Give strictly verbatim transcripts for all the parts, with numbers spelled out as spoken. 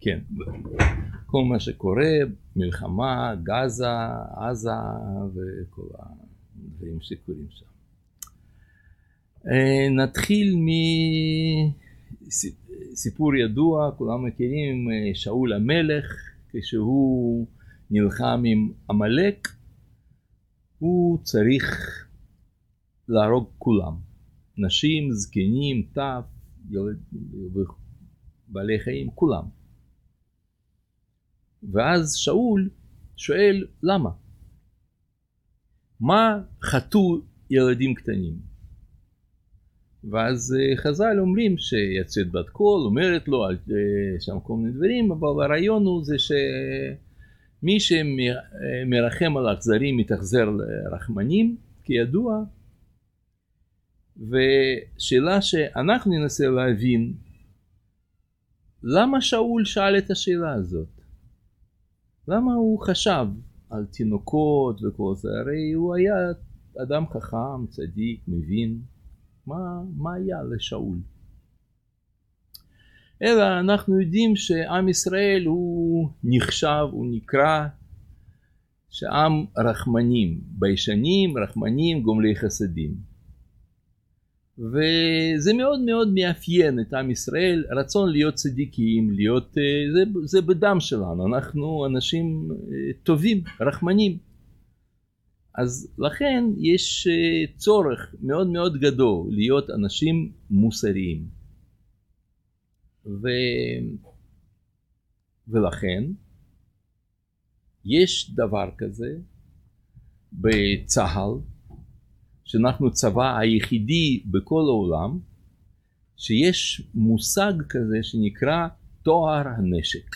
כן, כל מה שקורה, מלחמה, גזה, עזה וכל הדברים שקורים שם. נתחיל מסיפור ידוע, כולם מכירים, שאול המלך, כשהוא נלחם עם עמלק, הוא צריך להרוג כולם, נשים, זקנים, טף, בעלי חיים, כולם. ואז שאול שואל למה? מה חטאו ילדים קטנים? ואז חז"ל אומרים שיצאת בת קול, אומרת לו על שם כל מיני דברים, אבל הרעיון הוא זה שמי שמרחם על אכזרים מתאכזר לרחמנים, כידוע. ושאלה שאנחנו ננסה להבין, למה שאול שאל את השאלה הזאת? למה הוא חשב על תינוקות וכל זה? הרי הוא היה אדם חכם, צדיק, מבין. מה, מה היה לשאול? אלא אנחנו יודעים שעם ישראל הוא נחשב, הוא נקרא שעם רחמנים, ביישנים, רחמנים, גומלי חסדים. וזה מאוד מאוד מאפיין את עם ישראל, רצון להיות צדיקים, להיות, זה, זה בדם שלנו, אנחנו אנשים טובים, רחמנים. אז לכן יש צורך מאוד מאוד גדול להיות אנשים מוסריים. ו... ולכן יש דבר כזה בצה"ל, שאנחנו צבא היחידי בכל העולם, שיש מושג כזה שנקרא טוהר הנשק.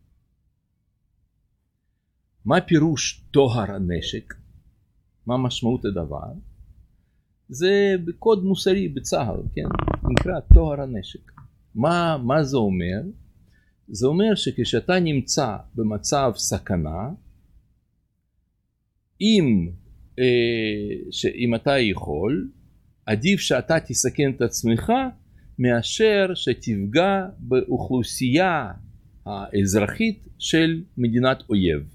מה פירוש טוהר הנשק? מה משמעות הדבר? זה בקוד מוסרי בצה"ל, כן? נקרא טוהר הנשק. מה, מה זה אומר? זה אומר שכשאתה נמצא במצב סכנה, אם, אה, שאם אתה יכול, עדיף שאתה תסכן את עצמך, מאשר שתפגע באוכלוסייה האזרחית של מדינת אויב.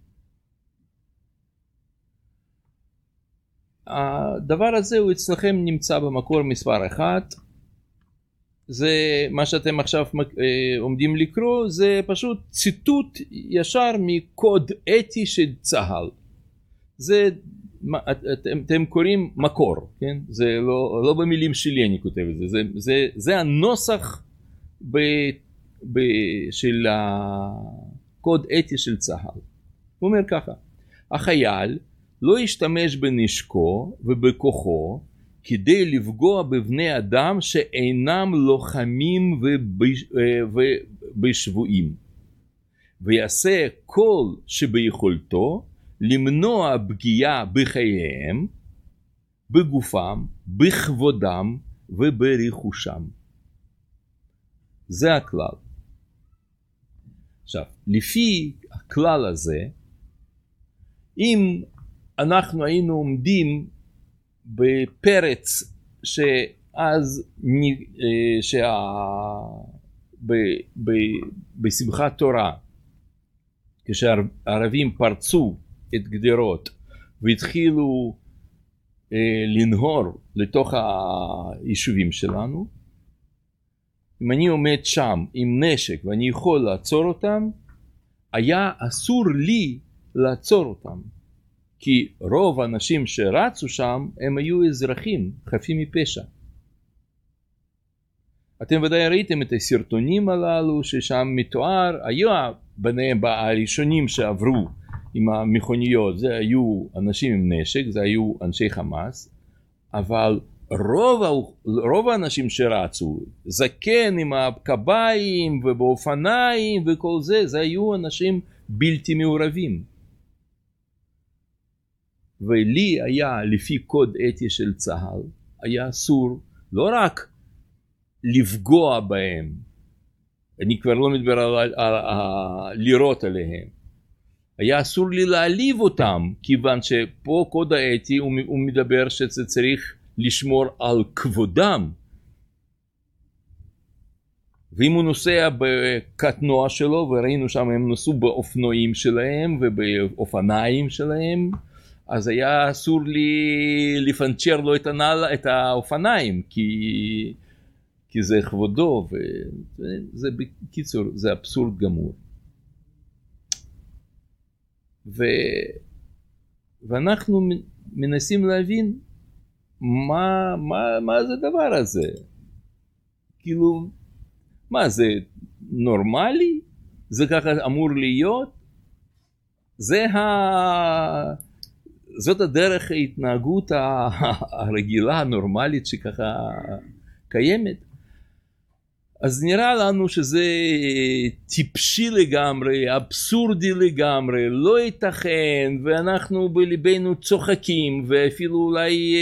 הדבר הזה הוא אצלכם נמצא במקור מספר אחת, זה מה שאתם עכשיו עומדים לקרוא, זה פשוט ציטוט ישר מקוד אתי של צה"ל. זה, אתם, אתם קוראים מקור, כן? זה לא, לא במילים שלי אני כותב את זה, זה, זה, זה הנוסח ב, ב, של הקוד אתי של צה"ל. הוא אומר ככה, החייל לא ישתמש בנשקו ובכוחו כדי לפגוע בבני אדם שאינם לוחמים ובשבויים, ויעשה כל שביכולתו למנוע פגיעה בחייהם, בגופם, בכבודם וברכושם. זה הכלל. עכשיו, לפי הכלל הזה, אם אנחנו היינו עומדים בפרץ שאז שה, ב, ב, בשמחת תורה, כשהערבים פרצו את גדרות והתחילו אה, לנהור לתוך היישובים שלנו, אם אני עומד שם עם נשק ואני יכול לעצור אותם, היה אסור לי לעצור אותם. כי רוב האנשים שרצו שם הם היו אזרחים חפים מפשע. אתם ודאי ראיתם את הסרטונים הללו ששם מתואר, היו ביניהם הראשונים שעברו עם המכוניות, זה היו אנשים עם נשק, זה היו אנשי חמאס, אבל רוב, רוב האנשים שרצו, זקן עם הקביים ובאופניים וכל זה, זה היו אנשים בלתי מעורבים. ולי היה לפי קוד אתי של צה"ל, היה אסור לא רק לפגוע בהם, אני כבר לא מדבר על, על, על, על לירות עליהם, היה אסור לי להעליב אותם, כיוון שפה קוד האתי הוא, הוא מדבר שזה צריך לשמור על כבודם, ואם הוא נוסע בקטנוע שלו, וראינו שם הם נסעו באופנועים שלהם ובאופניים שלהם, אז היה אסור לי לפנצ'ר לו את, הנעל, את האופניים, כי, כי זה כבודו, וזה בקיצור, זה אבסורד גמור. ו, ואנחנו מנסים להבין מה, מה, מה זה הדבר הזה. כאילו, מה זה נורמלי? זה ככה אמור להיות? זה ה... זאת הדרך ההתנהגות הרגילה, הנורמלית שככה קיימת. אז נראה לנו שזה טיפשי לגמרי, אבסורדי לגמרי, לא ייתכן, ואנחנו בליבנו צוחקים, ואפילו אולי,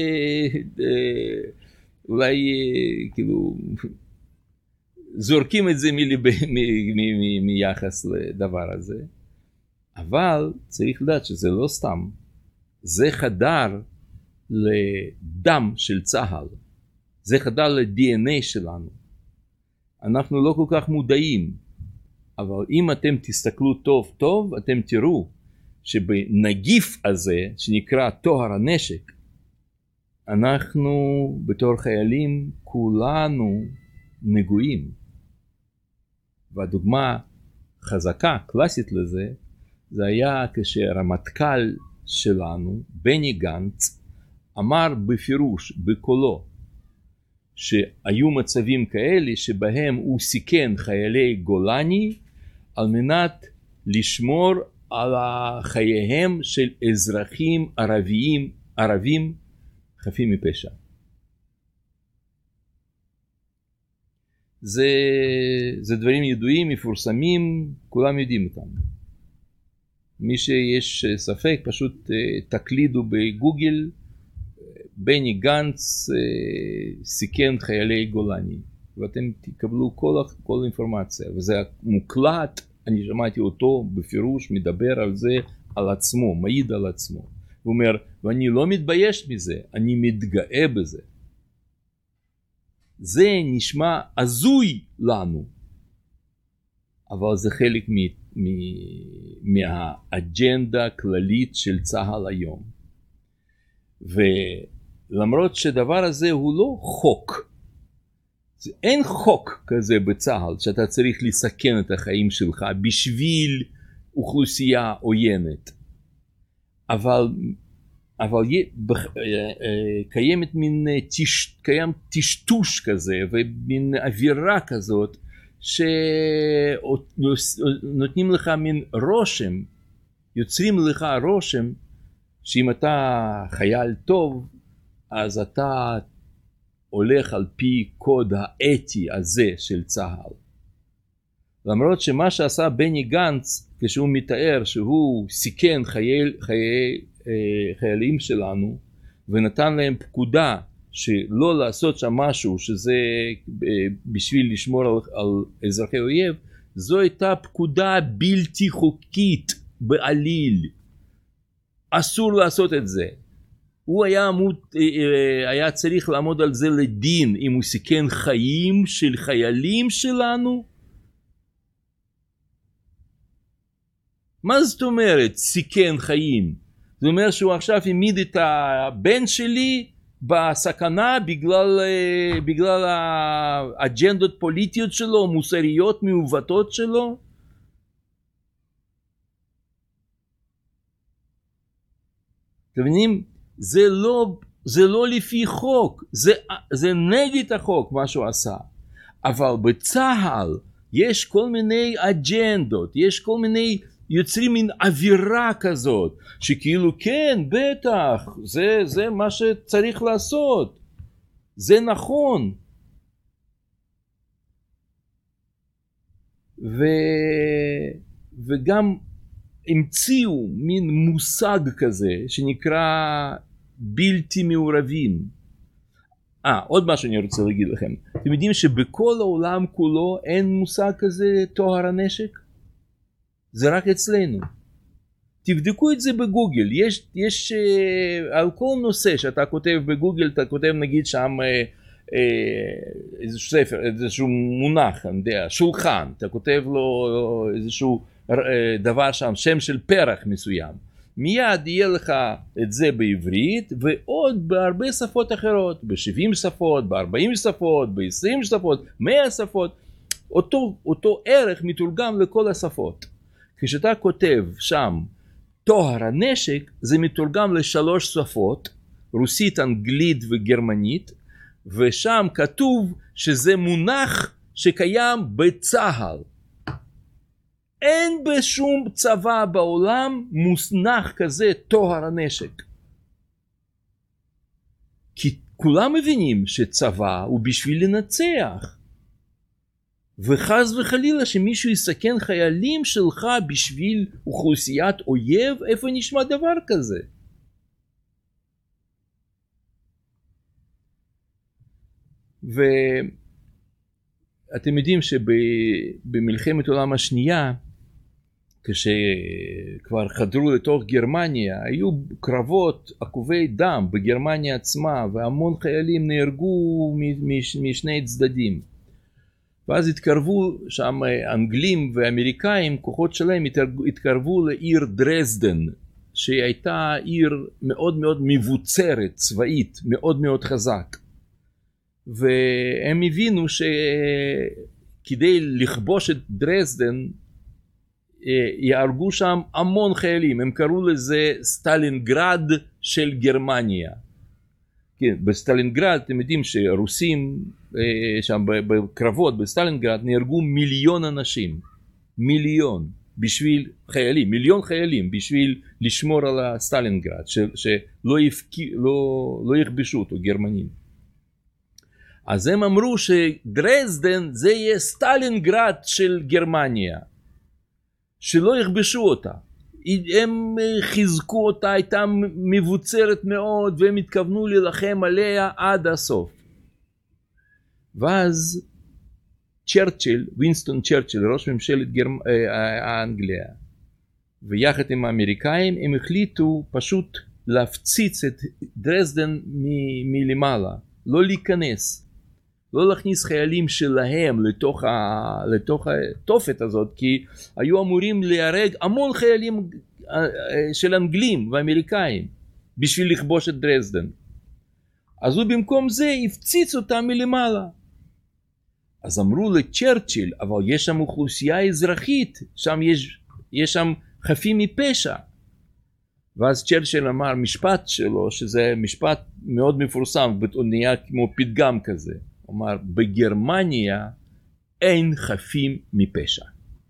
אולי כאילו, זורקים את זה מליב, מ, מ, מ, מיחס לדבר הזה. אבל צריך לדעת שזה לא סתם. זה חדר לדם של צהל. זה חדר ל-די אן איי שלנו. אנחנו לא כל כך מודעים. אבל אם אתם תסתכלו טוב טוב, אתם תראו שבנגיף הזה, שנקרא טוהר הנשק, אנחנו בתור חיילים כולנו נגועים. והדוגמה חזקה, קלאסית לזה, זה היה כשרמטכ"ל שלנו, בני גנץ, אמר בפירוש, בקולו, שהיו מצבים כאלה שבהם הוא סיכן חיילי גולני על מנת לשמור על חייהם של אזרחים ערביים, ערבים חפים מפשע. זה, זה דברים ידועים, מפורסמים, כולם יודעים אותם. מי שיש ספק, פשוט תקלידו בגוגל, בני גנץ סיכן חיילי גולני, ואתם תקבלו כל, כל אינפורמציה, וזה מוקלט, אני שמעתי אותו בפירוש, מדבר על זה, על עצמו, מעיד על עצמו. הוא אומר, ואני לא מתבייש מזה, אני מתגאה בזה. זה נשמע הזוי לנו, אבל זה חלק מ, מ, מהאג'נדה הכללית של צה"ל היום. ולמרות שדבר הזה הוא לא חוק, אין חוק כזה בצה"ל שאתה צריך לסכן את החיים שלך בשביל אוכלוסייה עוינת, אבל אבל קיימת מין תש, קיים תשטוש כזה ומין אווירה כזאת שנותנים לך מין רושם, יוצרים לך רושם שאם אתה חייל טוב אז אתה הולך על פי קוד האתי הזה של צה"ל. למרות שמה שעשה בני גנץ כשהוא מתאר שהוא סיכן חייל, חיי, חיילים שלנו ונתן להם פקודה שלא לעשות שם משהו שזה בשביל לשמור על, על אזרחי אויב, זו הייתה פקודה בלתי חוקית בעליל. אסור לעשות את זה. הוא היה, עמוד, היה צריך לעמוד על זה לדין אם הוא סיכן חיים של חיילים שלנו. מה זאת אומרת סיכן חיים? זאת אומרת שהוא עכשיו העמיד את הבן שלי בסכנה בגלל, בגלל האג'נדות פוליטיות שלו, מוסריות מעוותות שלו. אתם מבינים? זה לא, זה לא לפי חוק, זה, זה נגד החוק מה שהוא עשה. אבל בצה"ל יש כל מיני אג'נדות, יש כל מיני, יוצרים מין אווירה כזאת, שכאילו כן, בטח, זה, זה מה שצריך לעשות, זה נכון. ו, וגם המציאו מין מושג כזה שנקרא בלתי מעורבים. אה, עוד משהו אני רוצה להגיד לכם. אתם יודעים שבכל העולם כולו אין מושג כזה טוהר הנשק? זה רק אצלנו. תבדקו את זה בגוגל. יש, יש uh, על כל נושא שאתה כותב בגוגל, אתה כותב נגיד שם uh, uh, איזשהו ספר, איזשהו מונח, אני יודע, שולחן, אתה כותב לו איזשהו דבר שם, שם של פרח מסוים, מיד יהיה לך את זה בעברית ועוד בהרבה שפות אחרות, ב-שבעים שפות, ב-ארבעים שפות, ב-עשרים שפות, מאה שפות, אותו, אותו ערך מתורגם לכל השפות. כשאתה כותב שם טוהר הנשק, זה מתורגם לשלוש שפות, רוסית, אנגלית וגרמנית, ושם כתוב שזה מונח שקיים בצה"ל. אין בשום צבא בעולם מונח כזה טוהר הנשק. כי כולם מבינים שצבא הוא בשביל לנצח. וחס וחלילה שמישהו יסכן חיילים שלך בשביל אוכלוסיית אויב, איפה נשמע דבר כזה? ואתם יודעים שבמלחמת העולם השנייה, כשכבר חדרו לתוך גרמניה, היו קרבות עקובי דם בגרמניה עצמה, והמון חיילים נהרגו משני צדדים. ואז התקרבו שם אנגלים ואמריקאים, כוחות שלהם התקרבו לעיר דרזדן, שהיא הייתה עיר מאוד מאוד מבוצרת, צבאית, מאוד מאוד חזק. והם הבינו שכדי לכבוש את דרזדן, יהרגו שם המון חיילים. הם קראו לזה סטלינגרד של גרמניה. כן, בסטלינגרד אתם יודעים שרוסים שם בקרבות בסטלינגרד נהרגו מיליון אנשים, מיליון בשביל חיילים, מיליון חיילים בשביל לשמור על הסטלינגרד, שלא יפקי, לא, לא יכבשו אותו גרמנים. אז הם אמרו שדרזדן זה יהיה סטלינגרד של גרמניה, שלא יכבשו אותה. הם חיזקו אותה, הייתה מבוצרת מאוד, והם התכוונו להילחם עליה עד הסוף. ואז צ'רצ'יל, וינסטון צ'רצ'יל, ראש ממשלת גרמ... האנגליה, ויחד עם האמריקאים, הם החליטו פשוט להפציץ את דרזדן מ... מלמעלה, לא להיכנס, לא להכניס חיילים שלהם לתוך, ה... לתוך התופת הזאת, כי היו אמורים להרג המון חיילים של אנגלים ואמריקאים, בשביל לכבוש את דרזדן. אז הוא במקום זה הפציץ אותם מלמעלה. אז אמרו לצ'רצ'יל, אבל יש שם אוכלוסייה אזרחית, שם יש, יש שם חפים מפשע. ואז צ'רצ'יל אמר משפט שלו, שזה משפט מאוד מפורסם, הוא נהיה כמו פתגם כזה. הוא אמר, בגרמניה אין חפים מפשע.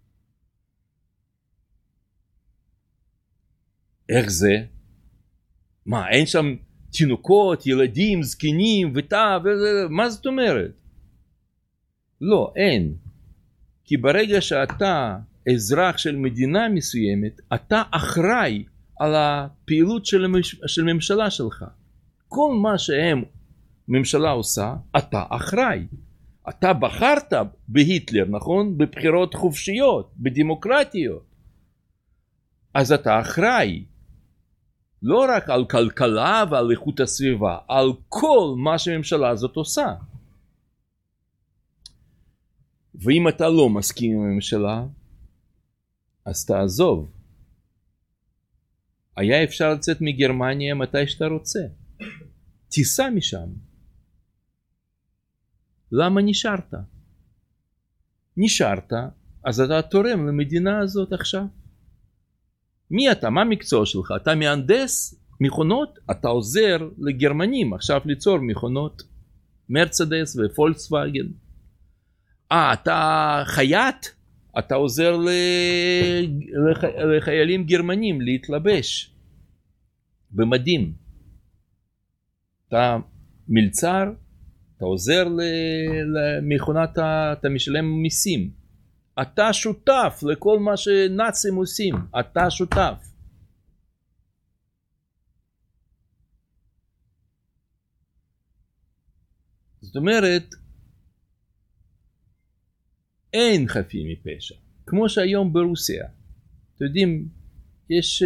איך זה? מה, אין שם תינוקות, ילדים, זקנים, וטע, מה זאת אומרת? לא, אין. כי ברגע שאתה אזרח של מדינה מסוימת, אתה אחראי על הפעילות של, המש... של ממשלה שלך. כל מה שהם ממשלה עושה, אתה אחראי. אתה בחרת בהיטלר, נכון? בבחירות חופשיות, בדמוקרטיות. אז אתה אחראי. לא רק על כלכלה ועל איכות הסביבה, על כל מה שהממשלה הזאת עושה. ואם אתה לא מסכים עם הממשלה, אז תעזוב. היה אפשר לצאת מגרמניה מתי שאתה רוצה. תיסע משם. למה נשארת? נשארת, אז אתה תורם למדינה הזאת עכשיו. מי אתה? מה המקצוע שלך? אתה מהנדס מכונות? אתה עוזר לגרמנים עכשיו ליצור מכונות. מרצדס ופולקסווגן. אה, אתה חייט? אתה עוזר לח... לחיילים גרמנים להתלבש במדים. אתה מלצר? אתה עוזר למכונת, אתה משלם מיסים. אתה שותף לכל מה שנאצים עושים. אתה שותף. זאת אומרת, אין חפים מפשע. כמו שהיום ברוסיה. אתם יודעים, יש...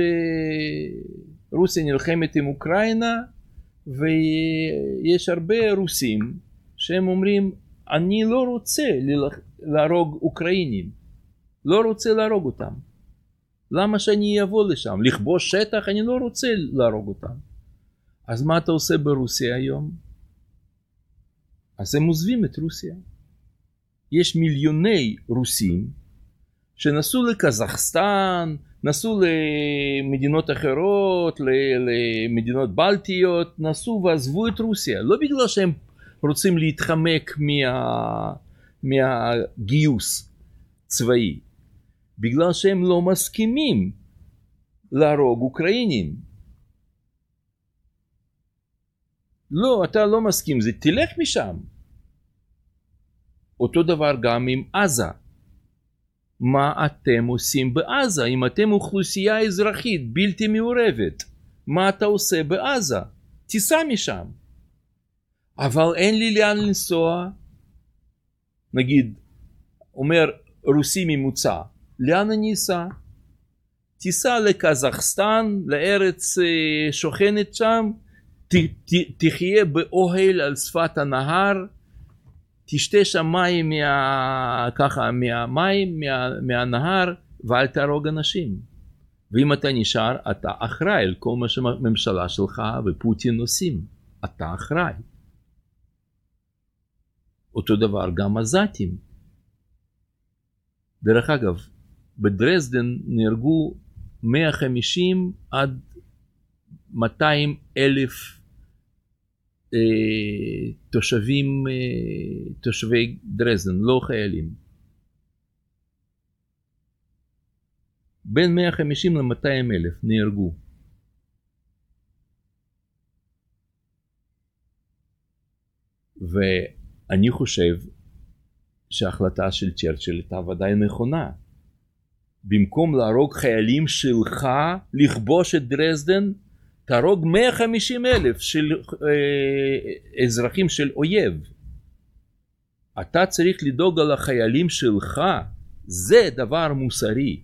רוסיה נלחמת עם אוקראינה, ויש הרבה רוסים שהם אומרים, אני לא רוצה להרוג אוקראינים, לא רוצה להרוג אותם. למה שאני אבוא לשם? לכבוש שטח? אני לא רוצה להרוג אותם. אז מה אתה עושה ברוסיה היום? אז הם עוזבים את רוסיה. יש מיליוני רוסים שנסעו לקזחסטן, נסעו למדינות אחרות, למדינות בלטיות, נסעו ועזבו את רוסיה. לא בגלל שהם רוצים להתחמק מה, מהגיוס צבאי, בגלל שהם לא מסכימים להרוג אוקראינים. לא, אתה לא מסכים, זה תלך משם. אותו דבר גם עם עזה. מה אתם עושים בעזה? אם אתם אוכלוסייה אזרחית בלתי מעורבת, מה אתה עושה בעזה? תיסע משם. אבל אין לי לאן לנסוע. נגיד, אומר רוסי ממוצע, לאן אני אסע? תיסע לקזחסטן, לארץ שוכנת שם, ת, ת, תחיה באוהל על שפת הנהר, תשתה שם מים מה, ככה, מהמים, מה, מהנהר, ואל תהרוג אנשים. ואם אתה נשאר, אתה אחראי על כל מה שהממשלה שלך ופוטין עושים. אתה אחראי. אותו דבר גם עזתים. דרך אגב, בדרזדן נהרגו מאה וחמישים עד מאתיים אלף אה, תושבים, אה, תושבי דרזדן, לא חיילים. בין מאה וחמישים ל-מאתיים אלף נהרגו. ואני חושב שההחלטה של צ'רצ'יל הייתה ודאי נכונה. במקום להרוג חיילים שלך, לכבוש את דרזדן, תהרוג מאה וחמישים אלף של אה, אזרחים של אויב. אתה צריך לדאוג על החיילים שלך, זה דבר מוסרי.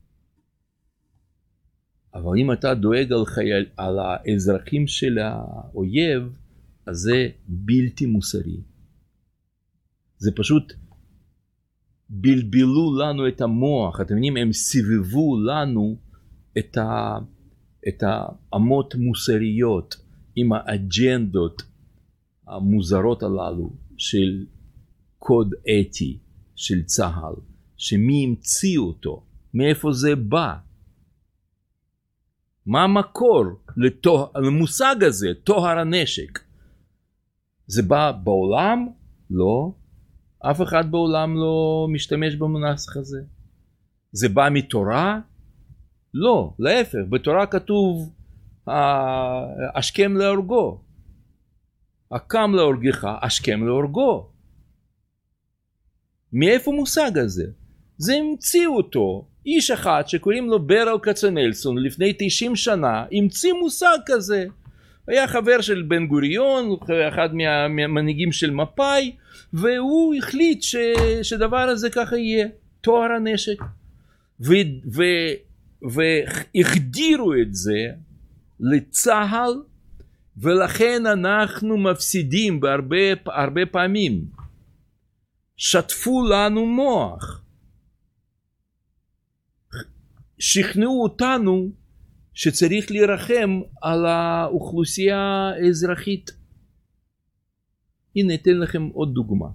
אבל אם אתה דואג על, חייל, על האזרחים של האויב, אז זה בלתי מוסרי. זה פשוט בלבלו לנו את המוח. אתם יודעים, הם סיבבו לנו את, ה, את האמות מוסריות עם האג'נדות המוזרות הללו של קוד אתי של צה"ל, שמי המציא אותו, מאיפה זה בא, מה המקור למושג הזה, טוהר הנשק. זה בא בעולם? לא. אף אחד בעולם לא משתמש במונח הזה. זה בא מתורה? לא, להפך. בתורה כתוב השכם להורגו. הקם להורגך, השכם להורגו. מאיפה מושג הזה? זה המציאו אותו. איש אחד שקוראים לו ברל כצנלסון לפני תשעים שנה, המציא מושג כזה. היה חבר של בן גוריון, אחד מהמנהיגים של מפא"י, והוא החליט ש, שדבר הזה ככה יהיה, טוהר הנשק. ו, ו, והחדירו את זה לצה"ל, ולכן אנחנו מפסידים בהרבה הרבה פעמים. שטפו לנו מוח. שכנעו אותנו שצריך להירחם על האוכלוסייה האזרחית. הנה אתן לכם עוד דוגמה.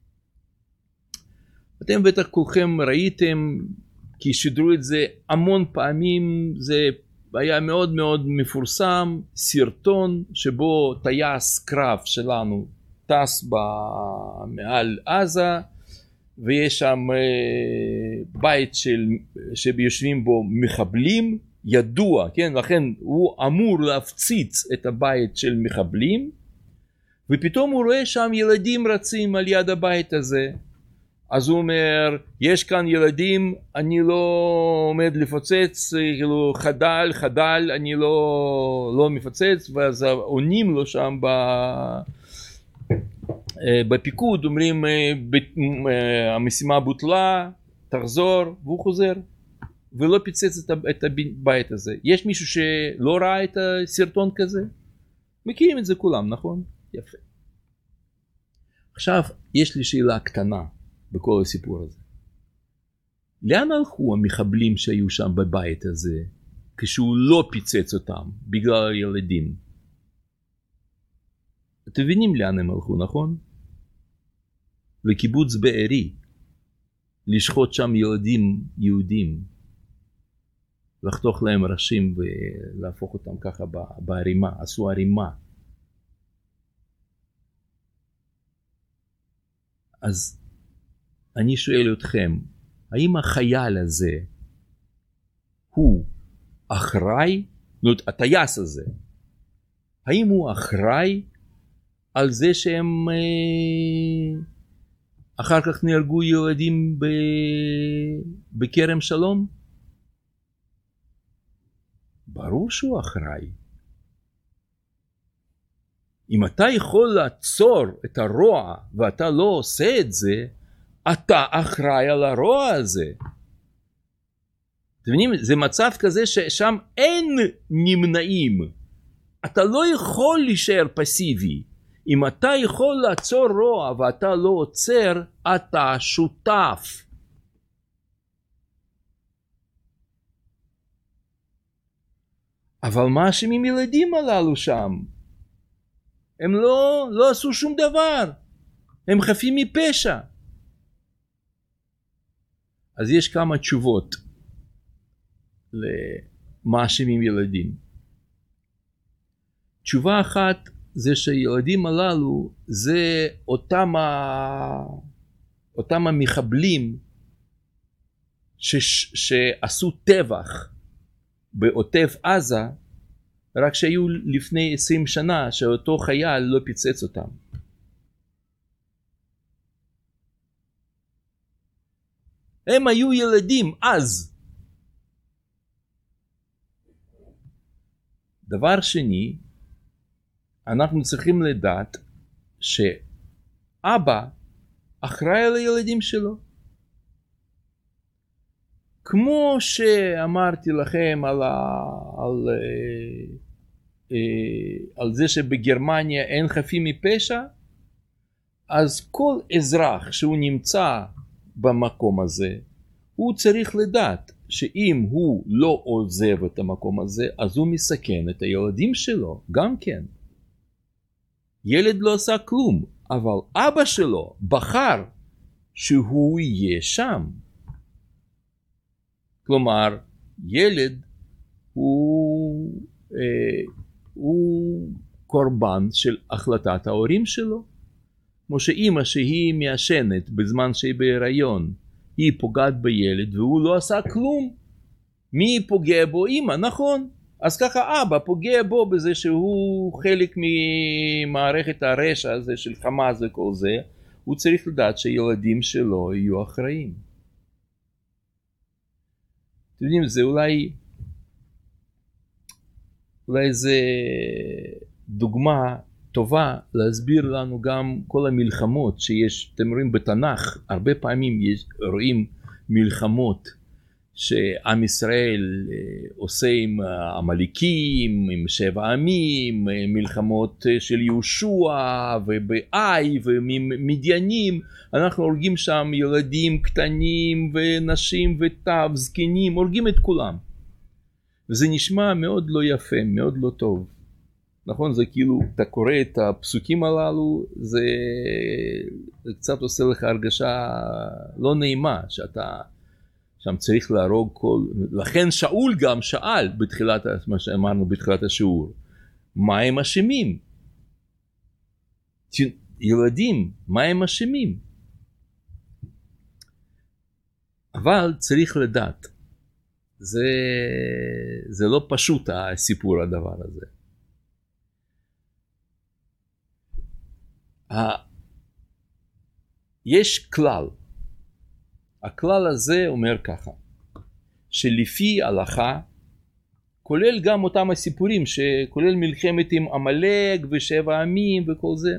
אתם בטח כולכם ראיתם, כי שידרו את זה המון פעמים, זה היה מאוד מאוד מפורסם, סרטון שבו טייס קרב שלנו טס מעל עזה, ויש שם בית של, שיושבים בו מחבלים, ידוע, כן? לכן הוא אמור להפציץ את הבית של מחבלים, ופתאום הוא רואה שם ילדים רצים על יד הבית הזה. אז הוא אומר, יש כאן ילדים, אני לא עומד לפוצץ, כאילו חדל, חדל, אני לא, לא מפוצץ, ואז עונים לו שם ב... בפיקוד, אומרים, המשימה בוטלה, תחזור, והוא חוזר. ולא פיצץ את הבית הזה. יש מישהו שלא ראה את הסרטון כזה? מכירים את זה כולם, נכון? יפה. עכשיו יש לי שאלה קטנה בכל הסיפור הזה. לאן הלכו המחבלים שהיו שם בבית הזה, כשהוא לא פיצץ אותם בגלל הילדים? אתם מבינים לאן הם הלכו, נכון? לקיבוץ בארי, לשחוט שם ילדים יהודים, לחתוך להם ראשים ולהפוך אותם ככה בערימה, עשו ערימה. אז אני שואל אתכם, האם החייל הזה הוא אחראי, זאת אומרת, הטייס הזה, האם הוא אחראי על זה שהם אה, אחר כך נהרגו ילדים ב, בכרם שלום? ברור שהוא אחראי. אם אתה יכול לעצור את הרוע ואתה לא עושה את זה, אתה אחראי על הרוע הזה. אתם מבינים? זה מצב כזה ששם אין נמנעים. אתה לא יכול להישאר פסיבי. אם אתה יכול לעצור רוע ואתה לא עוצר, אתה שותף. אבל מה אשמים ילדים הללו שם? הם לא, לא עשו שום דבר. הם חפים מפשע. אז יש כמה תשובות למה אשמים ילדים. תשובה אחת זה שהילדים הללו זה אותם, ה... אותם המחבלים ש... שעשו טבח בעוטף עזה, רק שהיו לפני עשרים שנה שאותו חייל לא פיצץ אותם. הם היו ילדים אז. דבר שני, אנחנו צריכים לדעת שאבא אחראי על הילדים שלו. כמו שאמרתי לכם על, ה... על, אה, אה, על זה שבגרמניה אין חפים מפשע, אז כל אזרח שהוא נמצא במקום הזה, הוא צריך לדעת שאם הוא לא עוזב את המקום הזה, אז הוא מסכן את הילדים שלו, גם כן. ילד לא עשה כלום, אבל אבא שלו בחר שהוא יהיה שם. כלומר, ילד הוא, אה, הוא קורבן של החלטת ההורים שלו. כמו שאמא שהיא מעשנת בזמן שהיא בהיריון, היא פוגעת בילד והוא לא עשה כלום. מי פוגע בו? אמא, נכון. אז ככה אבא פוגע בו בזה שהוא חלק ממערכת הרשע הזה של חמאס וכל זה. הוא צריך לדעת שילדים שלו יהיו אחראים. אתם יודעים, זה אולי, אולי זה דוגמה טובה להסביר לנו גם כל המלחמות שיש. אתם רואים בתנ"ך, הרבה פעמים יש, רואים מלחמות שעם ישראל עושה עם המליקים, עם שבע עמים, מלחמות של יהושע ובאי ומדיינים. אנחנו הורגים שם ילדים קטנים ונשים וטף, זקנים, הורגים את כולם. וזה נשמע מאוד לא יפה, מאוד לא טוב. נכון, זה כאילו, אתה קורא את הפסוקים הללו, זה, זה קצת עושה לך הרגשה לא נעימה, שאתה שם צריך להרוג כל... לכן שאול גם שאל בתחילת, מה שאמרנו בתחילת השיעור, מה הם אשמים? ילדים, מה הם אשמים? אבל צריך לדעת, זה, זה לא פשוט הסיפור הדבר הזה. יש כלל, הכלל הזה אומר ככה, שלפי הלכה, כולל גם אותם הסיפורים, שכולל מלחמת עם עמלק ושבע עמים וכל זה,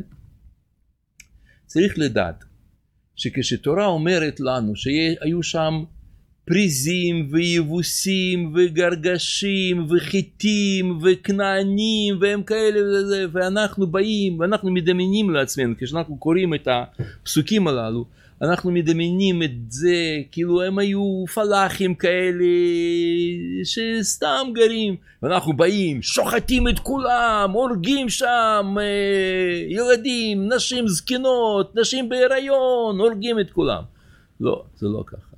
צריך לדעת שכשתורה אומרת לנו שהיו שם פריזים ויבוסים וגרגשים וחיטים וכנענים והם כאלה וזה, ואנחנו באים ואנחנו מדמיינים לעצמנו כשאנחנו קוראים את הפסוקים הללו, אנחנו מדמיינים את זה כאילו הם היו פלאחים כאלה שסתם גרים, ואנחנו באים שוחטים את כולם, הורגים שם ילדים, נשים זקנות, נשים בהיריון, הורגים את כולם. לא, זה לא ככה.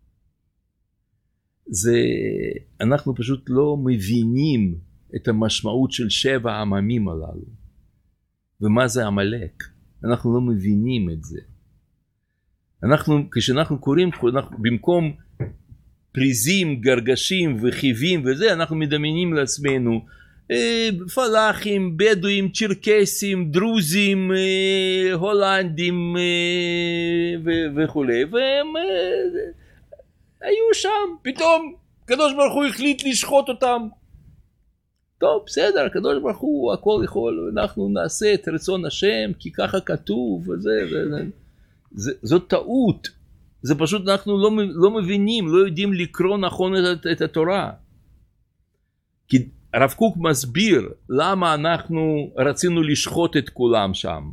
זה, אנחנו פשוט לא מבינים את המשמעות של שבע העממים הללו. ומה זה עמלק? אנחנו לא מבינים את זה. אנחנו, כשאנחנו קוראים, אנחנו, במקום פריזים, גרגשים וחיבים וזה, אנחנו מדמיינים לעצמנו אה, פלאחים, בדואים, צ'רקסים, דרוזים, אה, הולנדים אה, ו- וכו'. והם אה, היו שם, פתאום הקדוש ברוך הוא החליט לשחוט אותם. טוב, בסדר, הקדוש ברוך הוא הכל יכול, אנחנו נעשה את רצון השם, כי ככה כתוב וזה וזה. זה, זאת טעות. זה פשוט אנחנו לא, לא מבינים, לא יודעים לקרוא נכון את, את התורה. כי הרב קוק מסביר למה אנחנו רצינו לשחוט את כולם שם.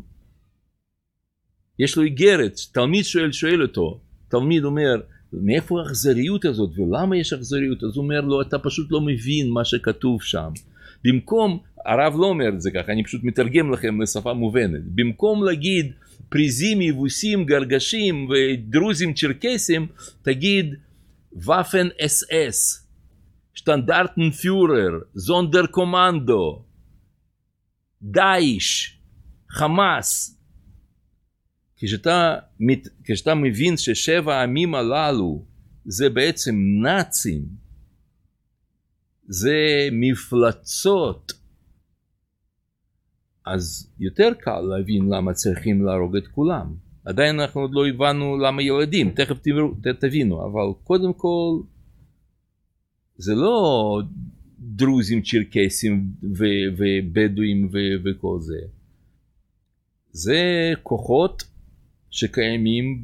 יש לו איגרת, תלמיד שואל, שואל אותו, תלמיד אומר, מאיפה האכזריות הזאת ולמה יש אכזריות? אז הוא אומר לו, אתה פשוט לא מבין מה שכתוב שם. במקום, הרב לא אומר את זה ככה, אני פשוט מתרגם לכם לשפה מובנת. במקום להגיד פריזים, יבוסים, גרגשים ודרוזים, צ'רקסים, תגיד ופן אס אס, שטנדרטן פיורר, זונדר קומנדו, דאיש, חמאס. כשאתה, כשאתה מבין ששבע העמים הללו זה בעצם נאצים, זה מפלצות, אז יותר קל להבין למה צריכים להרוג את כולם. עדיין אנחנו עוד לא הבנו למה ילדים, תכף תבינו, אבל קודם כל זה לא דרוזים, צ'רקסים ו- ובדואים ו- וכל זה. זה כוחות שקיימים ב...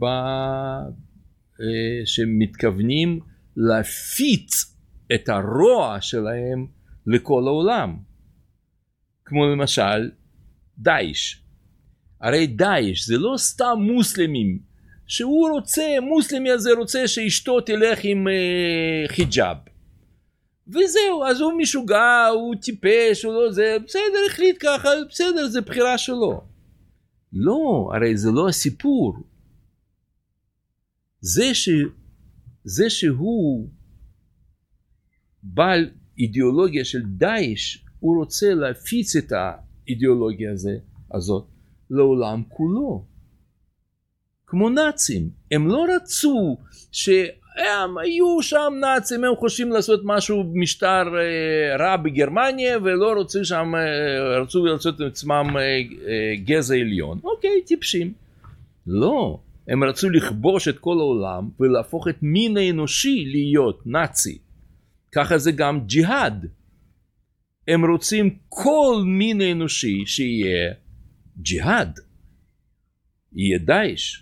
שמתכוונים להפיץ את הרוע שלהם לכל העולם. כמו למשל דאעש. הרי דאעש זה לא סתם מוסלמים, שהוא רוצה, מוסלמי הזה רוצה שאשתו תלך עם אה, חיג'אב. וזהו, אז הוא משוגע, הוא טיפש, הוא לא זה, בסדר, החליט ככה, בסדר, זה בחירה שלו. לא, הרי זה לא הסיפור. זה, ש... זה שהוא בעל אידיאולוגיה של דאעש, הוא רוצה להפיץ את האידיאולוגיה הזה, הזאת לעולם כולו. כמו נאצים. הם לא רצו שהם היו שם נאצים, הם חושבים לעשות משהו משטר רע בגרמניה, ולא רצו שם, רצו לעשות את עצמם גזע עליון. אוקיי, טיפשים. לא. הם רצו לכבוש את כל העולם, ולהפוך את מין האנושי להיות נאצי. ככה זה גם ג'יהאד. הם רוצים כל מין האנושי שיהיה ג'יהאד. יהיה דאעש.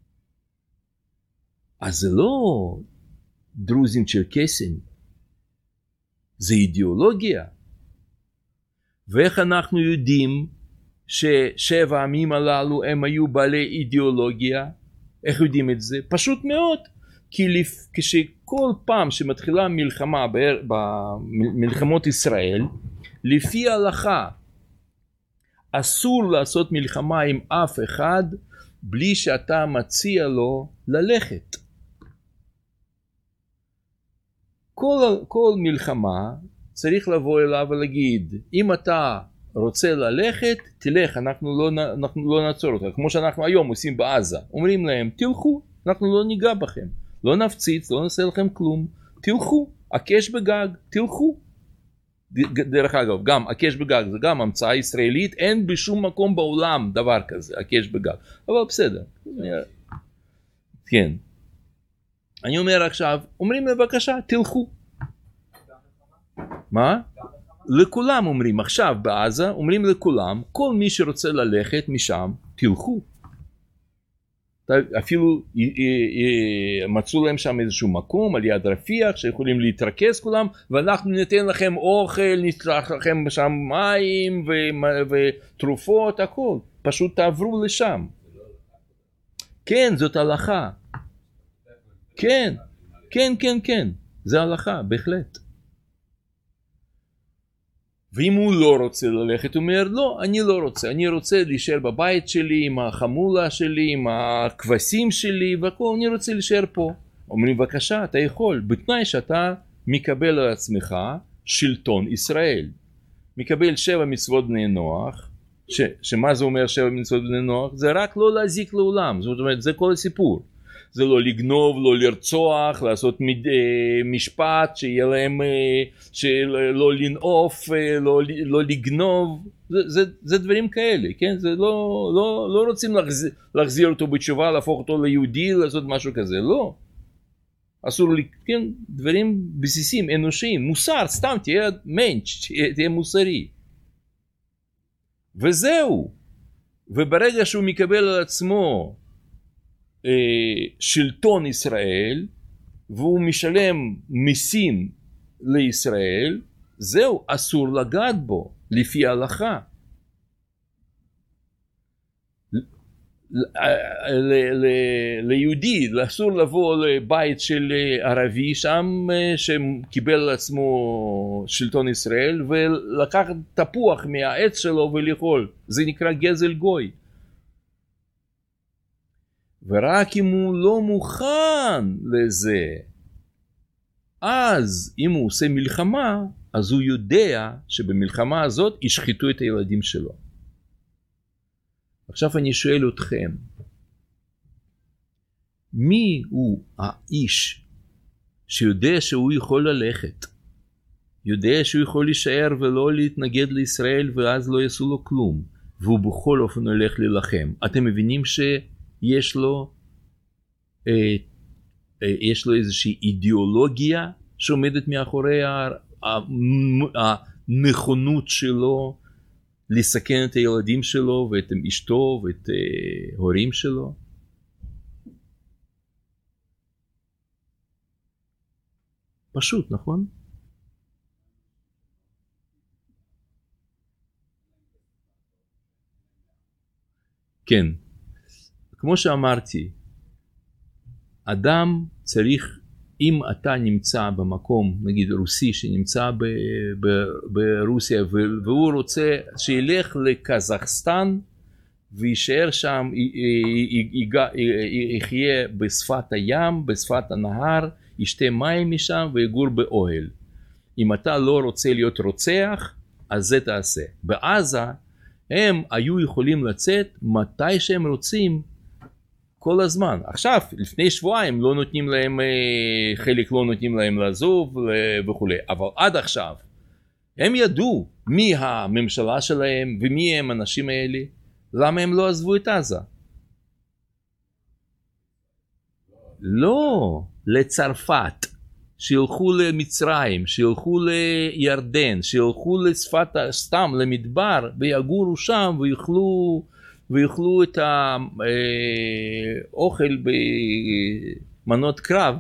אז זה לא דרוזים צ'רקסים. זה אידיאולוגיה. ואיך אנחנו יודעים ששבע העמים הללו הם היו בעלי אידיאולוגיה? איך יודעים את זה? פשוט מאוד. כי לפ... כשכל פעם שמתחילה מלחמה במלחמות ישראל, לפי ההלכה אסור לעשות מלחמה עם אף אחד בלי שאתה מציע לו ללכת. כל, כל מלחמה צריך לבוא אליו ולהגיד, אם אתה רוצה ללכת, תלך, אנחנו לא, אנחנו לא נעצור אותך. כמו שאנחנו היום עושים בעזה. אומרים להם, תלכו, אנחנו לא ניגע בכם. לא נפציץ, לא נעשה לכם כלום. תלכו, הקש בגג, תלכו. דרך אגב, גם הקש בגג זה גם המצאה ישראלית, אין בשום מקום בעולם דבר כזה, הקש בגג. אבל בסדר. כן. אני אומר עכשיו, אומרים בבקשה, תלכו. מה? לכולם אומרים, עכשיו בעזה, אומרים לכולם, כל מי שרוצה ללכת משם, תלכו. אפילו מצאו להם שם איזשהו מקום על יד רפיח שיכולים להתרכז כולם, ואנחנו ניתן לכם אוכל, נצטרך לכם שם מים ותרופות, הכל. פשוט תעברו לשם. כן, זאת הלכה. כן, כן, כן, כן. זה הלכה, בהחלט. ואם הוא לא רוצה ללכת, הוא אומר, לא, אני לא רוצה, אני רוצה להישאר בבית שלי, עם החמולה שלי, עם הכבשים שלי, והכל, אני רוצה להישאר פה. אומרים, בבקשה, אתה יכול, בתנאי שאתה מקבל על עצמך שלטון ישראל. מקבל שבע מצוות בני נוח, ש, שמה זה אומר שבע מצוות בני נוח? זה רק לא להזיק לעולם, זאת אומרת, זה כל הסיפור. זה לא לגנוב, לא לרצוח, לעשות מד... משפט, שיהיה להם, שלא לנעוף, לא, לא לגנוב, זה, זה, זה דברים כאלה, כן? זה לא, לא, לא רוצים להחזיר, להחזיר אותו בתשובה, להפוך אותו ליהודי, לעשות משהו כזה, לא. אסור, כן? דברים בסיסיים, אנושיים, מוסר, סתם תהיה מנץ', תהיה, תהיה מוסרי. וזהו. וברגע שהוא מקבל על עצמו שלטון ישראל, והוא משלם מיסים לישראל, זהו, אסור לגעת בו, לפי ההלכה. ליהודי, אסור לבוא לבית של ערבי שם, שקיבל על עצמו שלטון ישראל, ולקחת תפוח מהעץ שלו ולאכול. זה נקרא גזל גוי. ורק אם הוא לא מוכן לזה, אז אם הוא עושה מלחמה, אז הוא יודע שבמלחמה הזאת ישחיטו את הילדים שלו. עכשיו אני שואל אתכם, מי הוא האיש שיודע שהוא יכול ללכת, יודע שהוא יכול להישאר ולא להתנגד לישראל ואז לא יעשו לו כלום, והוא בכל אופן הולך להילחם? אתם מבינים ש... יש לו, אה, אה, יש לו איזושהי אידיאולוגיה שעומדת מאחורי הנכונות שלו לסכן את הילדים שלו ואת אשתו ואת אה, הורים שלו? פשוט, נכון? כן. כמו שאמרתי, אדם צריך, אם אתה נמצא במקום, נגיד רוסי שנמצא ב, ב, ברוסיה, והוא רוצה שילך לקזחסטן וישאר שם, יחיה בשפת הים, בשפת הנהר, ישתה מים משם ויגור באוהל. אם אתה לא רוצה להיות רוצח, אז זה תעשה. בעזה הם היו יכולים לצאת מתי שהם רוצים, כל הזמן. עכשיו, לפני שבועיים לא נותנים להם, חלק לא נותנים להם לעזוב וכו'. אבל עד עכשיו, הם ידעו מי הממשלה שלהם ומי הם האנשים האלה. למה הם לא עזבו את עזה? לא, לצרפת. שילכו למצרים, שילכו לירדן, שילכו לשפת, סתם למדבר, ויגורו שם ויאכלו... ויאכלו את האוכל במנות קרב,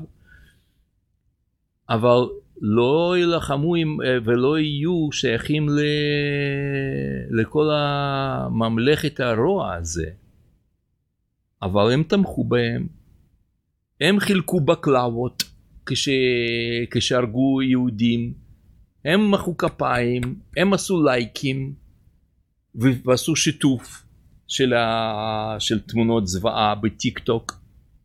אבל לא ילחמו ולא יהיו שייכים לכל הממלכת הרוע הזה. אבל הם תמכו בהם, הם חילקו בקלאות כש... כשהרגו יהודים, הם מחאו כפיים, הם עשו לייקים ועשו שיתוף של, ה... של תמונות זוועה בטיק טוק.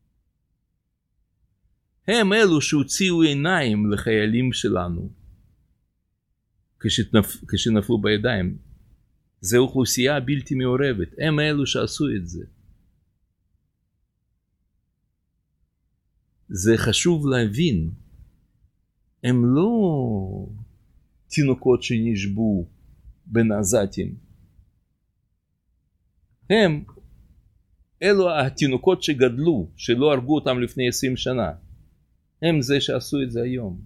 הם אלו שהוציאו עיניים לחיילים שלנו כשנפ... כשנפלו בידיים. זו אוכלוסייה בלתי מעורבת, הם אלו שעשו את זה. זה חשוב להבין, הם לא תינוקות שנשבו בין עזתים. הם, אלו התינוקות שגדלו, שלא הרגו אותם לפני עשרים שנה. הם זה שעשו את זה היום.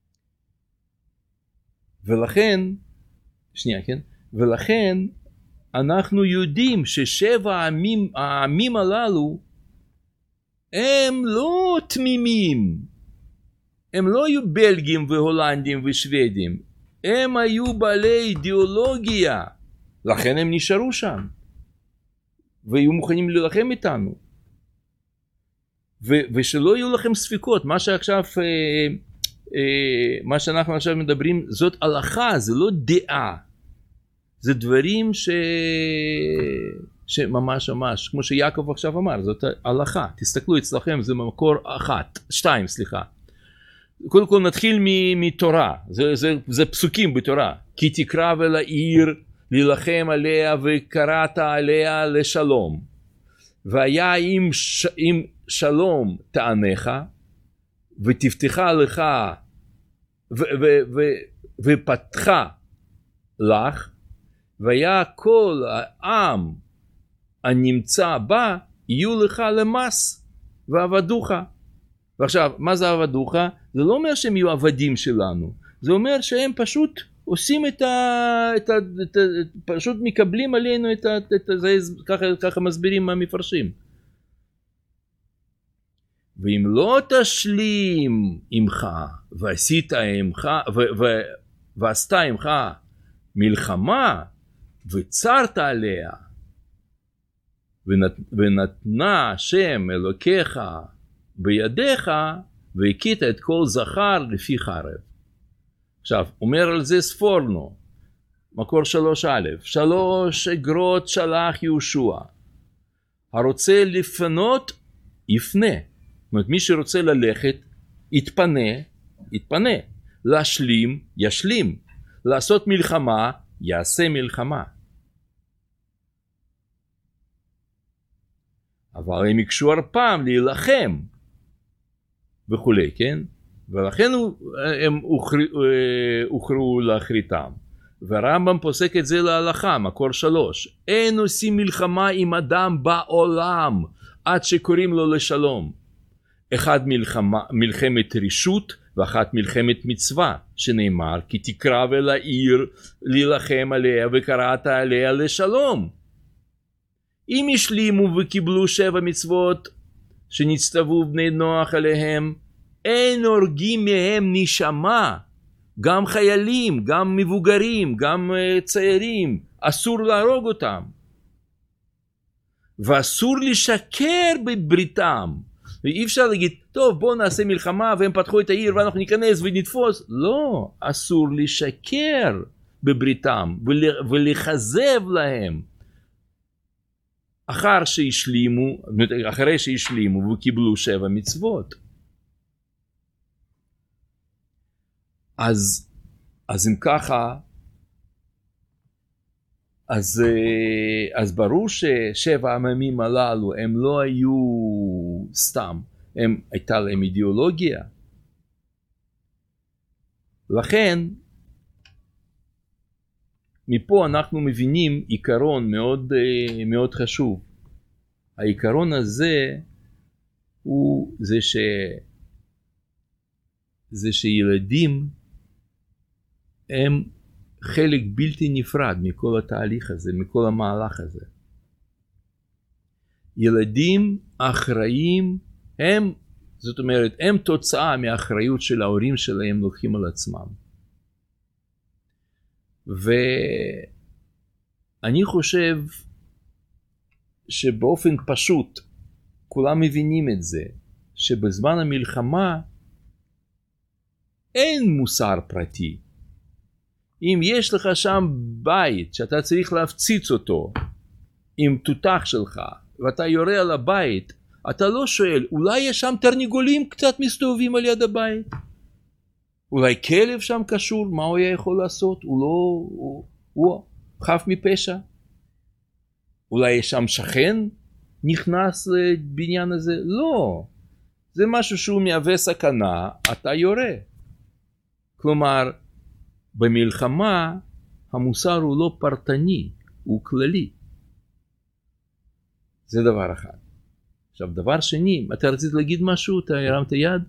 ולכן, שנייה, כן? ולכן, אנחנו יודעים ששבע העמים, העמים הללו הם לא תמימים, הם לא היו בלגים והולנדים ושוודים, הם היו בעלי אידיאולוגיה, לכן הם נשארו שם והיו מוכנים להילחם איתנו. ו- ושלא יהיו לכם ספקות, מה שעכשיו אה, אה, מה שאנחנו עכשיו מדברים זאת הלכה, זה לא דעה, זה דברים ש... שממש ממש כמו שיעקב עכשיו אמר, זאת הלכה. תסתכלו אצלכם, זה במקור אחת, שתיים סליחה. קודם כל נתחיל מתורה, זה, זה, זה פסוקים בתורה. כי תקרב אל העיר להילחם עליה וקראת עליה לשלום, והיה עם, ש... עם שלום תענך ותפתחה לך ו... ו... ו... ופתחה לך, והיה כל העם הנמצא בה יהיו לך למס ועבדוך. ועכשיו מה זה עבדוך? זה לא אומר שהם יהיו עבדים שלנו, זה אומר שהם פשוט עושים את ה... את ה... את ה... פשוט מקבלים עלינו את ה... את ה... זה... ככה... ככה מסבירים המפרשים. ואם לא תשלים עמך ועשית עמך ו... ו... ועשתה עמך מלחמה וצרת עליה ונת... ונתנה השם אלוקיך בידיך והכית את כל זכר לפי חרב. עכשיו אומר על זה ספורנו מקור שלוש א', שלוש אגרות שלח יהושע, הרוצה לפנות יפנה. זאת אומרת מי שרוצה ללכת יתפנה, יתפנה, להשלים ישלים, לעשות מלחמה יעשה מלחמה. אבל הם יקשו ערפם להילחם וכולי, כן? ולכן הם הוכרעו לאחריתם. והרמב"ם פוסק את זה להלכה, מקור שלוש. אין עושים מלחמה עם אדם בעולם עד שקוראים לו לשלום. אחד מלחמה, מלחמת רשות ואחת מלחמת מצווה, שנאמר כי תקרב אל העיר להילחם עליה וקראת עליה לשלום. אם השלימו וקיבלו שבע מצוות שנצטוו בני נוח עליהם, אין הורגים מהם נשמה, גם חיילים, גם מבוגרים, גם צעירים, אסור להרוג אותם. ואסור לשקר בבריתם. ואי אפשר להגיד, טוב בוא נעשה מלחמה והם פתחו את העיר ואנחנו ניכנס ונתפוס. לא, אסור לשקר בבריתם ולחזב להם. אחר שהשלימו, אחרי שהשלימו וקיבלו שבע מצוות. אז, אז אם ככה, אז, אז ברור ששבע העמים הללו הם לא היו סתם, הם הייתה להם אידיאולוגיה. לכן, מפה אנחנו מבינים עיקרון מאוד, מאוד חשוב. העיקרון הזה הוא זה ש... זה שילדים הם חלק בלתי נפרד מכל התהליך הזה, מכל המהלך הזה. ילדים אחראים, הם, זאת אומרת, הם תוצאה מהאחריות של ההורים שלהם לוקחים על עצמם. ואני חושב שבאופן פשוט כולם מבינים את זה, שבזמן המלחמה אין מוסר פרטי. אם יש לך שם בית שאתה צריך להפציץ אותו עם תותח שלך ואתה יורה על הבית, אתה לא שואל אולי יש שם תרנגולים קצת מסתובבים על יד הבית, אולי כלב שם קשור, מה הוא היה יכול לעשות? הוא לא, הוא, הוא חף מפשע. אולי יש שם שכן נכנס לבניין הזה? לא, זה משהו שהוא מהווה סכנה, אתה יורה. כלומר, במלחמה המוסר הוא לא פרטני, הוא כללי. זה דבר אחד. עכשיו דבר שני, אתה רצית להגיד משהו? אתה הרמת יד?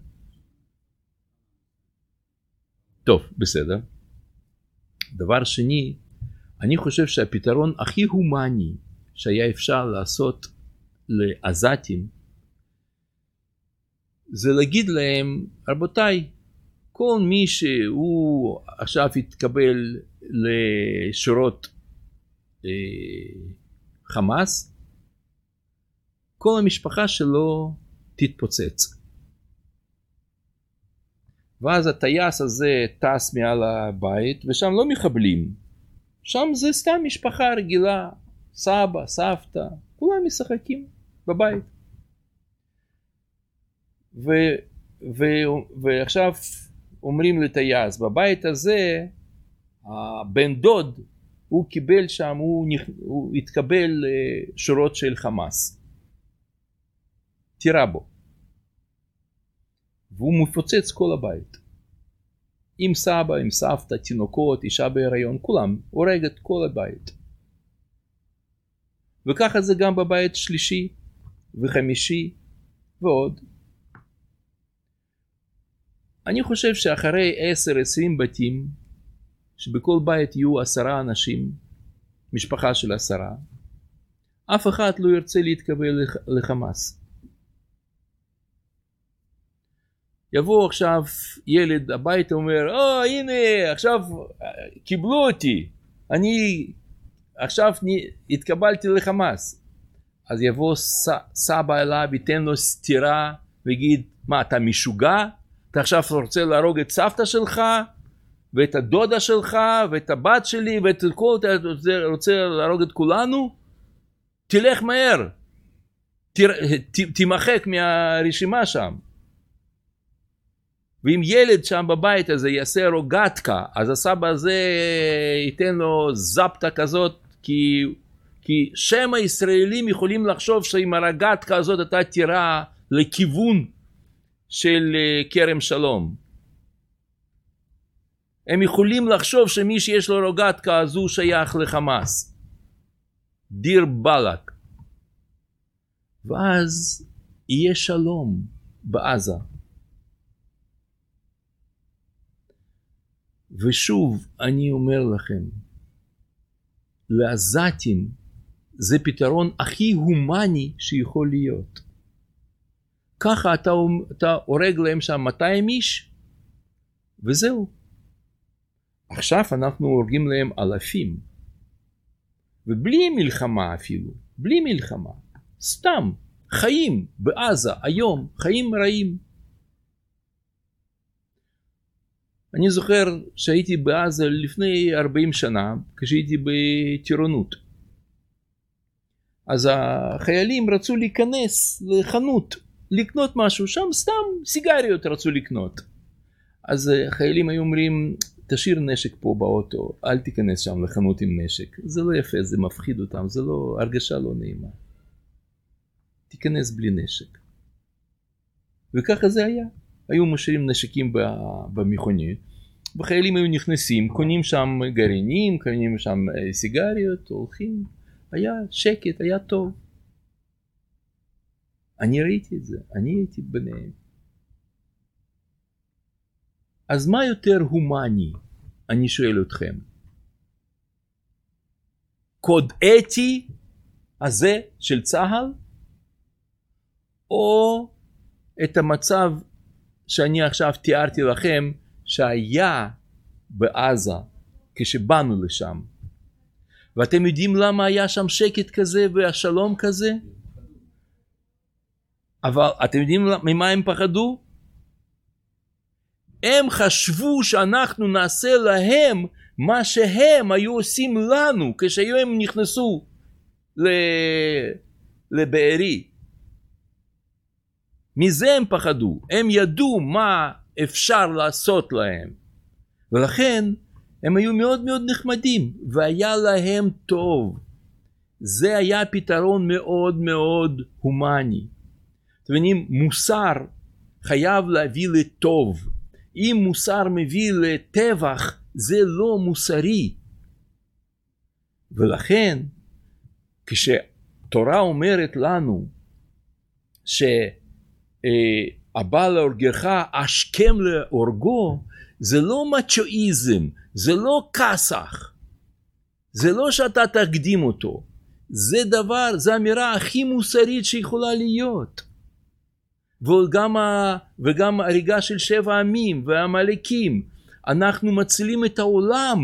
טוב, בסדר. דבר שני, אני חושב שהפתרון הכי הומני שהיה אפשר לעשות לעזתים, זה להגיד להם, רבותיי, כל מי שהוא עכשיו יתקבל לשורות אה, חמאס, כל המשפחה שלו תתפוצץ. ואז הטייס הזה טס מעל הבית, ושם לא מחבלים. שם זה סתם משפחה רגילה, סבא, סבתא, כולם משחקים בבית. ו, ו, ועכשיו אומרים לטייס, בבית הזה, הבן דוד, הוא קיבל שם, הוא, הוא התקבל שורות של חמאס. תירה בו. והוא מפוצץ כל הבית. עם סבא, עם סבתא, תינוקות, אישה בהיריון, כולם, הורג את כל הבית. וככה זה גם בבית שלישי וחמישי ועוד. אני חושב שאחרי עשר עשרים בתים, שבכל בית יהיו עשרה אנשים, משפחה של עשרה, אף אחד לא ירצה להתקבל לחמאס. יבוא עכשיו ילד הביתה אומר, או הנה עכשיו קיבלו אותי, אני עכשיו התקבלתי לחמאס. אז יבוא ס, סבא אליו, ייתן לו סתירה ויגיד, מה אתה משוגע? אתה עכשיו רוצה להרוג את סבתא שלך ואת הדודה שלך ואת הבת שלי ואת כל, אתה רוצה להרוג את כולנו? תלך מהר, תר, ת, תמחק מהרשימה שם. ואם ילד שם בבית הזה יעשה רוגטקה, אז הסבא הזה ייתן לו זפטה כזאת, כי, כי שם הישראלים יכולים לחשוב שעם הרוגטקה הזאת אתה תירה לכיוון של כרם שלום. הם יכולים לחשוב שמי שיש לו רוגטקה אז הוא שייך לחמאס. דיר בלק. ואז יהיה שלום בעזה. ושוב אני אומר לכם, לעזתים זה פתרון הכי הומני שיכול להיות. ככה אתה, אתה הורג להם שם מאתיים איש, וזהו. עכשיו אנחנו הורגים להם אלפים. ובלי מלחמה אפילו, בלי מלחמה. סתם, חיים בעזה, היום, חיים רעים. אני זוכר שהייתי בעזה לפני ארבעים שנה, כשהייתי בטירונות. אז החיילים רצו להיכנס לחנות, לקנות משהו, שם סתם סיגריות רצו לקנות. אז החיילים היו אומרים, תשאיר נשק פה באוטו, אל תיכנס שם לחנות עם נשק. זה לא יפה, זה מפחיד אותם, זה לא, הרגשה לא נעימה. תיכנס בלי נשק. וככה זה היה. היו משאירים נשקים במכונית, וחיילים היו נכנסים, קונים שם גרעינים, קונים שם סיגריות, הולכים, היה שקט, היה טוב. אני ראיתי את זה, אני הייתי ביניהם. אז מה יותר הומני, אני שואל אתכם? קוד אתי הזה של צה"ל, או את המצב שאני עכשיו תיארתי לכם שהיה בעזה כשבאנו לשם. ואתם יודעים למה היה שם שקט כזה והשלום כזה? אבל אתם יודעים ממה הם פחדו? הם חשבו שאנחנו נעשה להם מה שהם היו עושים לנו כשהם נכנסו לבארי. מזה הם פחדו, הם ידעו מה אפשר לעשות להם, ולכן הם היו מאוד מאוד נחמדים, והיה להם טוב. זה היה פתרון מאוד מאוד הומני. אתם מבינים, מוסר חייב להביא לטוב. אם מוסר מביא לטבח, זה לא מוסרי. ולכן, כשתורה אומרת לנו, ש... הבא להורגך אשכם להורגו, זה לא מצ'ואיזם, זה לא כסח, זה לא שאתה תקדים אותו, זה דבר, זה אמירה הכי מוסרית שיכולה להיות. וגם, ה, וגם הריגה של שבע עמים והעמלקים, אנחנו מצילים את העולם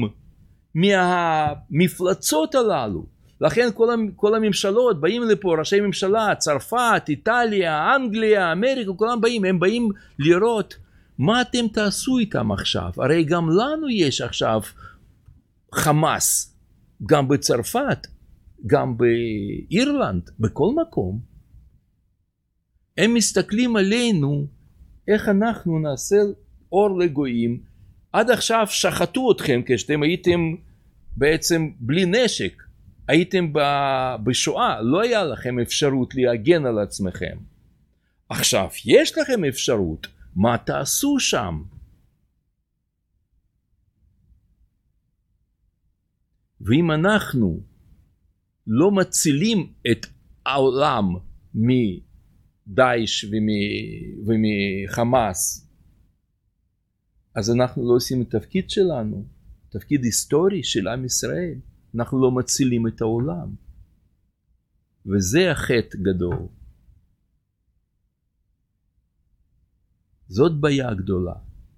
מהמפלצות הללו. לכן כל, כל הממשלות באים לפה, ראשי ממשלה, צרפת, איטליה, אנגליה, אמריקה, כולם באים, הם באים לראות מה אתם תעשו איתם עכשיו. הרי גם לנו יש עכשיו חמאס, גם בצרפת, גם באירלנד, בכל מקום. הם מסתכלים עלינו, איך אנחנו נעשה אור לגויים. עד עכשיו שחטו אתכם כשאתם הייתם בעצם בלי נשק, הייתם בשואה, לא היה לכם אפשרות להגן על עצמכם. עכשיו יש לכם אפשרות, מה תעשו שם? ואם אנחנו לא מצילים את העולם מדאעש ומחמאס, אז אנחנו לא עושים את התפקיד שלנו, תפקיד היסטורי של עם ישראל. אנחנו לא מצילים את העולם. וזה החטא גדול. זאת בעיה גדולה.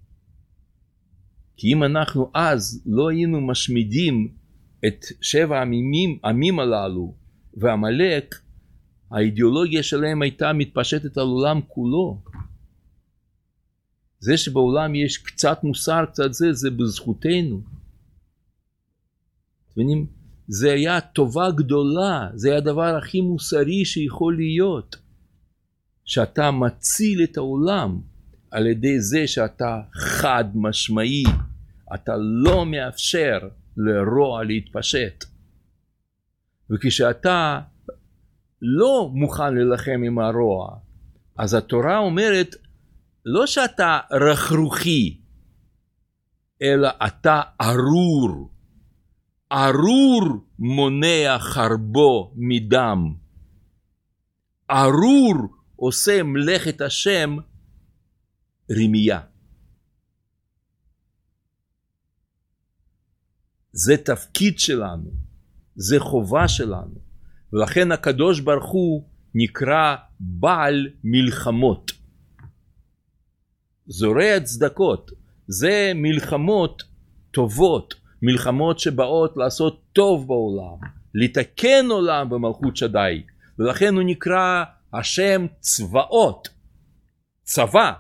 כי אם אנחנו אז לא היינו משמידים את שבע העמים, העמים הללו ועמלק, האידיאולוגיה שלהם הייתה מתפשטת על העולם כולו. זה שבעולם יש קצת מוסר, קצת זה, זה בזכותנו. זה היה טובה גדולה, זה היה הדבר הכי מוסרי שיכול להיות. שאתה מציל את העולם על ידי זה שאתה חד משמעי, אתה לא מאפשר לרוע להתפשט. וכשאתה לא מוכן ללחם עם הרוע, אז התורה אומרת, לא שאתה רכרוכי, אלא אתה ארור. ארור מונע חרבו מדם. ארור עושה מלאכת השם רמייה. זה תפקיד שלנו, זה חובה שלנו. ולכן הקדוש ברוך הוא נקרא בעל מלחמות. זורע צדקות, זה מלחמות טובות, מלחמות שבאות לעשות טוב בעולם, לתקן עולם במלכות שדי. ולכן הוא נקרא השם צבאות, צבא.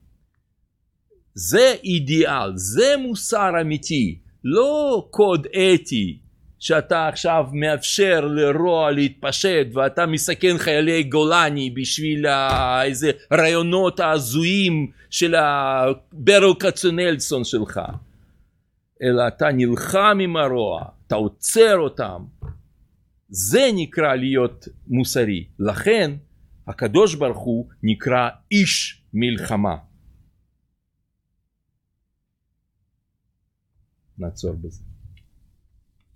זה אידיאל, זה מוסר אמיתי, לא קוד אתי שאתה עכשיו מאפשר לרוע להתפשט ואתה מסכן חיילי גולני בשביל איזה רעיונות הזויים של הברל כצנלסון שלך, אלא אתה נלחם עם הרוע, אתה עוצר אותם. זה נקרא להיות מוסרי. לכן הקדוש ברוך הוא נקרא איש מלחמה. נעצור בזה.